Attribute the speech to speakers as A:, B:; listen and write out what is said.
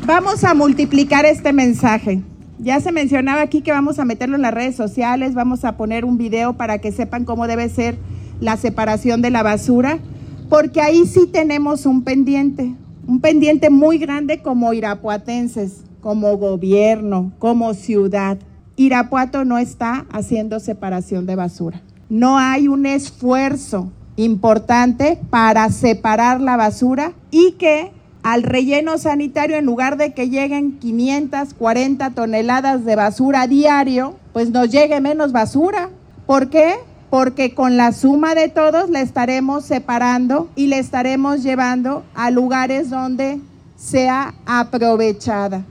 A: Vamos a multiplicar este mensaje. Ya se mencionaba aquí que vamos a meterlo en las redes sociales, vamos a poner un video para que sepan cómo debe ser la separación de la basura, porque ahí sí tenemos un pendiente muy grande como irapuatenses, como gobierno, como ciudad. Irapuato no está haciendo separación de basura. No hay un esfuerzo importante para separar la basura y que al relleno sanitario, en lugar de que lleguen 540 toneladas de basura a diario, pues nos llegue menos basura. ¿Por qué? Porque con la suma de todos la estaremos separando y la estaremos llevando a lugares donde sea aprovechada.